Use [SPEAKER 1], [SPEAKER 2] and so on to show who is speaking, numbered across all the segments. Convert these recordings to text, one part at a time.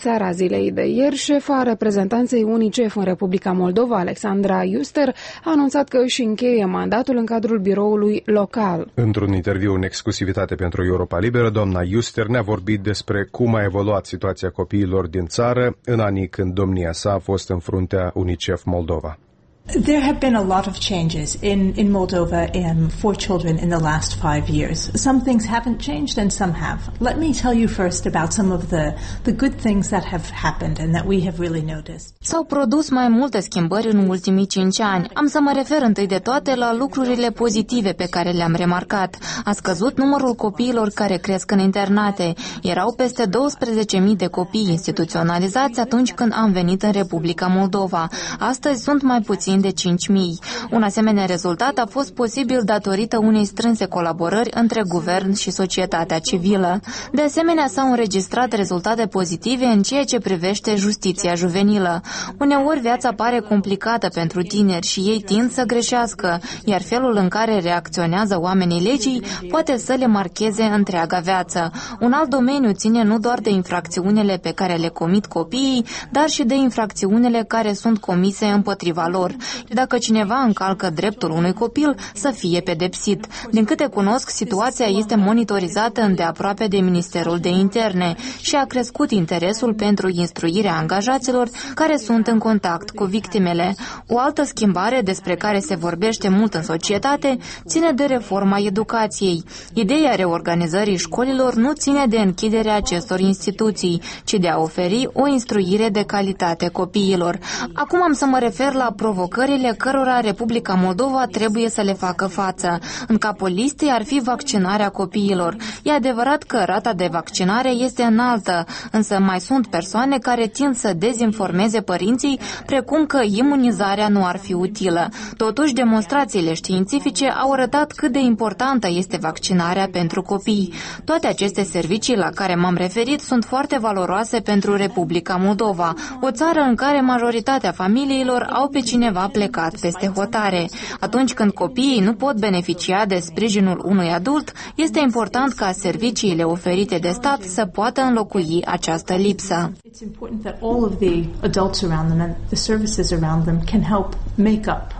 [SPEAKER 1] Seara zilei de ieri, șefa reprezentanței UNICEF în Republica Moldova, Alexandra Juster, a anunțat că își încheie mandatul în cadrul biroului local.
[SPEAKER 2] Într-un interviu în exclusivitate pentru Europa Liberă, doamna Juster ne-a vorbit despre cum a evoluat situația copiilor din țară în anii când domnia sa a fost în fruntea UNICEF Moldova.
[SPEAKER 3] There have been a lot of changes in Moldova for children in the last 5 years. Some things haven't changed and some have. Let me tell you first about some of the good things that have happened and that we have really noticed.
[SPEAKER 4] S-au produs mai multe schimbări în ultimii 5 ani. Am să mă refer întâi de toate la lucrurile pozitive pe care le-am remarcat. A scăzut numărul copiilor care cresc în internate. Erau peste 12.000 de copii instituționalizați atunci când am venit în Republica Moldova. Astăzi sunt mai puțin de 5.000. Un asemenea rezultat a fost posibil datorită unei strânse colaborări între guvern și societatea civilă. De asemenea, s-au înregistrat rezultate pozitive în ceea ce privește justiția juvenilă. Uneori viața pare complicată pentru tineri și ei tind să greșească, iar felul în care reacționează oamenii legii poate să le marcheze întreaga viață. Un alt domeniu ține nu doar de infracțiunile pe care le comit copiii, dar și de infracțiunile care sunt comise împotriva lor. Dacă cineva încalcă dreptul unui copil, să fie pedepsit. Din câte cunosc, situația este monitorizată îndeaproape de Ministerul de Interne și a crescut interesul pentru instruirea angajaților care sunt în contact cu victimele. O altă schimbare despre care se vorbește mult în societate ține de reforma educației. Ideea reorganizării școlilor nu ține de închiderea acestor instituții, ci de a oferi o instruire de calitate copiilor. Acum am să mă refer la provocările cărora Republica Moldova trebuie să le facă față. În capul listei ar fi vaccinarea copiilor. E adevărat că rata de vaccinare este înaltă, însă mai sunt persoane care tind să dezinformeze părinții, precum că imunizarea nu ar fi utilă. Totuși, demonstrațiile științifice au arătat cât de importantă este vaccinarea pentru copii. Toate aceste servicii la care m-am referit sunt foarte valoroase pentru Republica Moldova, o țară în care majoritatea familiilor au pe cineva plecat peste hotare. Atunci când copiii nu pot beneficia de sprijinul unui adult, este important ca serviciile oferite de stat să poată înlocui această lipsă.
[SPEAKER 3] It's important that all of the adults around them and the services around them can help make up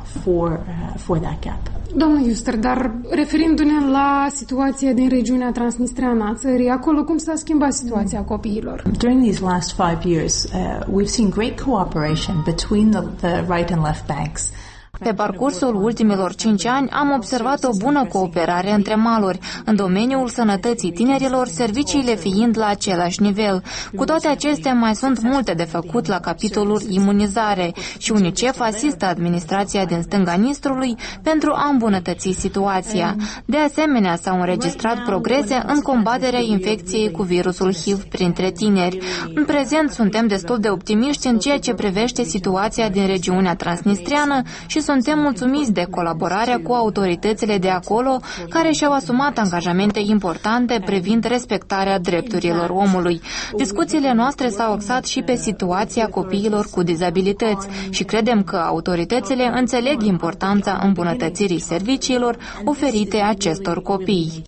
[SPEAKER 3] for that gap.
[SPEAKER 1] Doamna Juster, dar referindu-ne la situația din regiunea transnistreană a țării, acolo cum s-a schimbat situația copiilor?
[SPEAKER 3] During these last 5 years, we've seen great cooperation between the right and left banks.
[SPEAKER 4] Pe parcursul ultimilor 5 ani am observat o bună cooperare între maluri, în domeniul sănătății tinerilor, serviciile fiind la același nivel. Cu toate acestea, mai sunt multe de făcut la capitolul imunizare și UNICEF asistă administrația din stânga Nistrului pentru a îmbunătăți situația. De asemenea, s-au înregistrat progrese în combaterea infecției cu virusul HIV printre tineri. În prezent, suntem destul de optimiști în ceea ce privește situația din regiunea transnistreană și suntem mulțumiți de colaborarea cu autoritățile de acolo, care și-au asumat angajamente importante privind respectarea drepturilor omului. Discuțiile noastre s-au axat și pe situația copiilor cu dizabilități și credem că autoritățile înțeleg importanța îmbunătățirii serviciilor oferite acestor copii.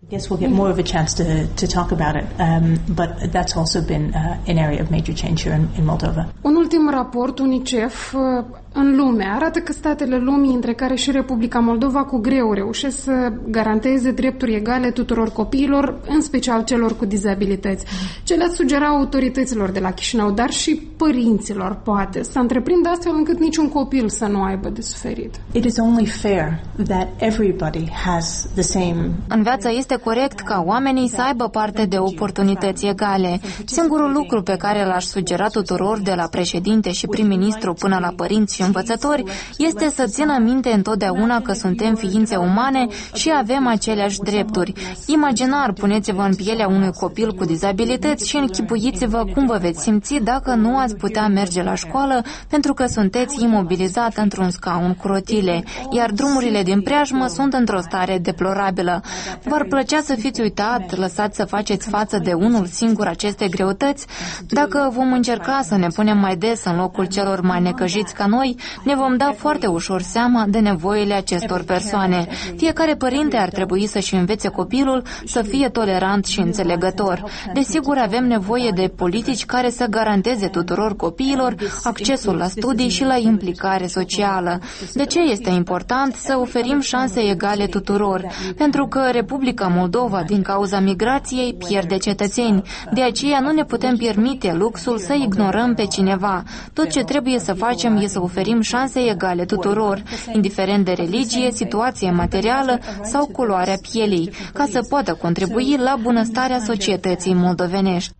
[SPEAKER 1] Un ultim raport UNICEF în lume arată că statele lumii, între care și Republica Moldova, cu greu reușesc să garanteze drepturi egale tuturor copiilor, în special celor cu dizabilități. Ce le-ați sugera autorităților de la Chișinău, dar și părinților, poate, să întreprindă astfel încât niciun copil să nu aibă de suferit?
[SPEAKER 3] It is only fair that everybody has the same.
[SPEAKER 4] În viață este corect ca oamenii să aibă parte de oportunități egale. Singurul lucru pe care l-aș sugera tuturor, de la președinte și prim-ministru până la părinți și învățători, este să țină minte întotdeauna că suntem ființe umane și avem aceleași drepturi. Imaginar, puneți-vă în pielea unui copil cu dizabilități și închipuiți-vă cum vă veți simți dacă nu ați putea merge la școală pentru că sunteți imobilizat într-un scaun cu rotile, iar drumurile din preajmă sunt într-o stare deplorabilă. V-ar plăcea să fiți uitat, lăsați să faceți față de unul singur aceste greutăți? Dacă vom încerca să ne punem mai des în locul celor mai necăjiți ca noi, ne vom da foarte ușor seama de nevoile acestor persoane. Fiecare părinte ar trebui să-și învețe copilul să fie tolerant și înțelegător. Desigur, avem nevoie de politici care să garanteze tuturor copiilor accesul la studii și la implicare socială. De ce este important să oferim șanse egale tuturor? Pentru că Republica Moldova, din cauza migrației, pierde cetățeni. De aceea nu ne putem permite luxul să ignorăm pe cineva. Tot ce trebuie să facem este să oferim șanse egale tuturor, indiferent de religie, situație materială sau culoarea pielii, ca să poată contribui la bunăstarea societății moldovenești.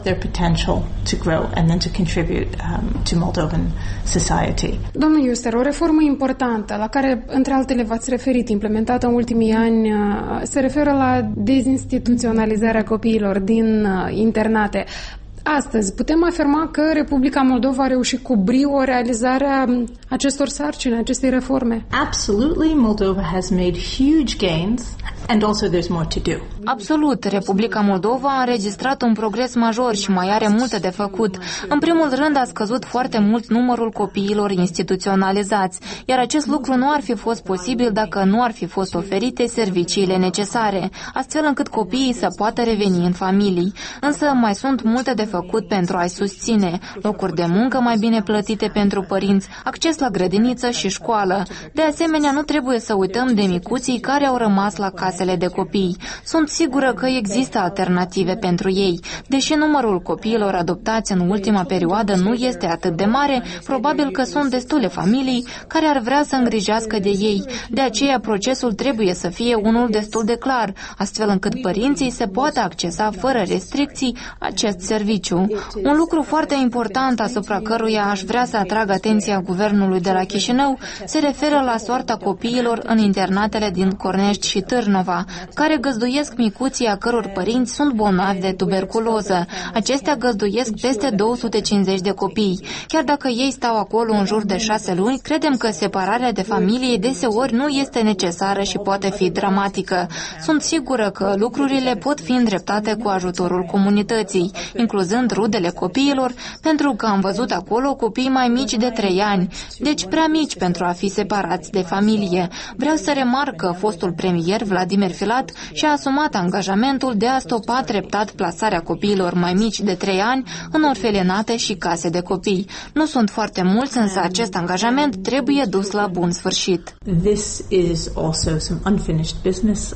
[SPEAKER 1] Domnul Juster, o reformă importantă la care, între altele, v-ați referit, implementată în ultimii ani, se referă la dezinstituționalizarea copiilor din internate. Astăzi, putem afirma că Republica Moldova a reușit cu brio realizarea acestor sarcini, acestei reforme?
[SPEAKER 3] Absolutely, Moldova has made huge gains. And also there's more to do.
[SPEAKER 4] Absolut, Republica Moldova a înregistrat un progres major și mai are multe de făcut. În primul rând a scăzut foarte mult numărul copiilor instituționalizați, iar acest lucru nu ar fi fost posibil dacă nu ar fi fost oferite serviciile necesare, astfel încât copiii să poată reveni în familii. Însă mai sunt multe de făcut pentru a-i susține, locuri de muncă mai bine plătite pentru părinți, acces la grădiniță și școală. De asemenea, nu trebuie să uităm de micuții care au rămas la casele de copii. Sunt sigură că există alternative pentru ei. Deși numărul copiilor adoptați în ultima perioadă nu este atât de mare, probabil că sunt destule familii care ar vrea să îngrijească de ei. De aceea, procesul trebuie să fie unul destul de clar, astfel încât părinții se poată accesa fără restricții acest serviciu. Un lucru foarte important asupra căruia aș vrea să atrag atenția guvernului de la Chișinău se referă la soarta copiilor în internatele din Cornești și Târnova, care găzduiesc micuții a căror părinți sunt bolnavi de tuberculoză. Acestea găzduiesc peste 250 de copii. Chiar dacă ei stau acolo în jur de 6 luni, credem că separarea de familie deseori nu este necesară și poate fi dramatică. Sunt sigură că lucrurile pot fi îndreptate cu ajutorul comunității, incluzând rudele copiilor, pentru că am văzut acolo copii mai mici de 3 ani, deci prea mici pentru a fi separați de familie. Vreau să remarc că fostul premier Vladimir Filat și-a asumat angajamentul de a stopa treptat plasarea copiilor mai mici de 3 ani în orfelinate și case de copii. Nu sunt foarte mulți, însă acest angajament trebuie dus la bun sfârșit.
[SPEAKER 3] This is also some unfinished business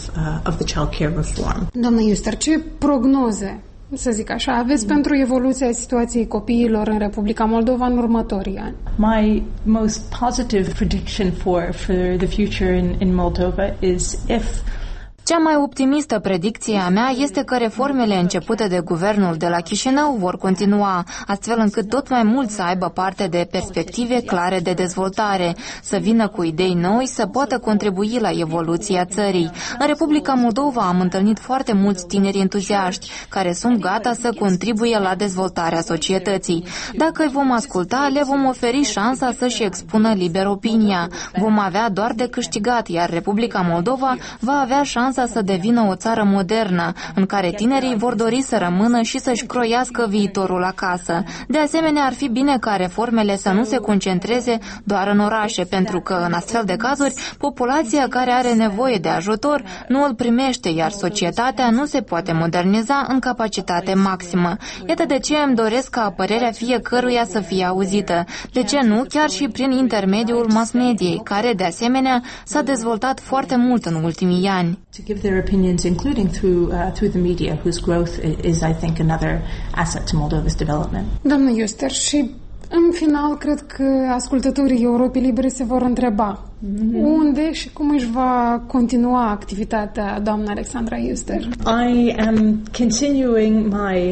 [SPEAKER 3] of the child care reform.
[SPEAKER 1] Doamna Juster, ce prognoze, să zic așa, aveți pentru evoluția situației copiilor în Republica Moldova în următorii ani?
[SPEAKER 3] My most positive prediction for the future in Moldova is if
[SPEAKER 4] Cea mai optimistă predicție a mea este că reformele începute de guvernul de la Chișinău vor continua, astfel încât tot mai mulți să aibă parte de perspective clare de dezvoltare, să vină cu idei noi, să poată contribui la evoluția țării. În Republica Moldova am întâlnit foarte mulți tineri entuziaști, care sunt gata să contribuie la dezvoltarea societății. Dacă îi vom asculta, le vom oferi șansa să-și expună liber opinia. Vom avea doar de câștigat, iar Republica Moldova va avea șansa să devină o țară modernă, în care tinerii vor dori să rămână și să-și croiască viitorul acasă. De asemenea, ar fi bine ca reformele să nu se concentreze doar în orașe, pentru că, în astfel de cazuri, populația care are nevoie de ajutor nu îl primește, iar societatea nu se poate moderniza în capacitate maximă. Iată de ce îmi doresc ca părerea fiecăruia să fie auzită. De ce nu, chiar și prin intermediul mass-mediei, care, de asemenea, s-a dezvoltat foarte mult în ultimii ani.
[SPEAKER 3] To give their opinions, including through the media, whose growth is, I think, another asset to Moldova's development.
[SPEAKER 1] Doamnă Juster, și în final, cred că ascultătorii Europei Libere se vor întreba unde și cum își va continua activitatea doamna Alexandra Juster.
[SPEAKER 3] I am continuing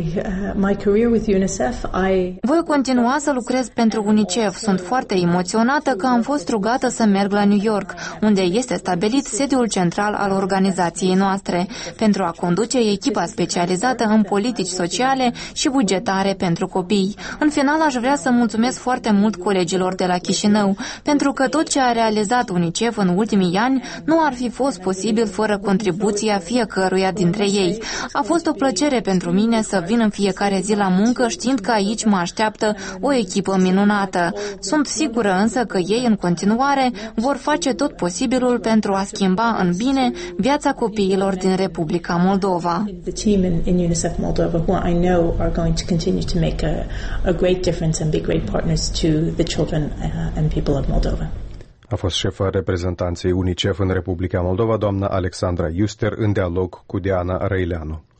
[SPEAKER 3] my career with UNICEF.
[SPEAKER 4] Voi continua să lucrez pentru UNICEF. Sunt foarte emoționată că am fost rugată să merg la New York, unde este stabilit sediul central al organizației noastre, pentru a conduce echipa specializată în politici sociale și bugetare pentru copii. În final, aș vrea să mulțumesc foarte mult colegilor de la Chișinău, pentru că tot ce a realizat realizat UNICEF în ultimii ani nu ar fi fost posibil fără contribuția fiecăruia dintre ei. A fost o plăcere pentru mine să vin în fiecare zi la muncă știind că aici mă așteaptă o echipă minunată. Sunt sigură însă că ei în continuare vor face tot posibilul pentru a schimba în bine viața copiilor din Republica Moldova.
[SPEAKER 3] The team in UNICEF Moldova, who I know are going to continue to make a great difference and be great partners to the children and people of Moldova.
[SPEAKER 2] A fost șefa reprezentanței UNICEF în Republica Moldova, doamna Alexandra Iuster, în dialog cu Diana Răileanu.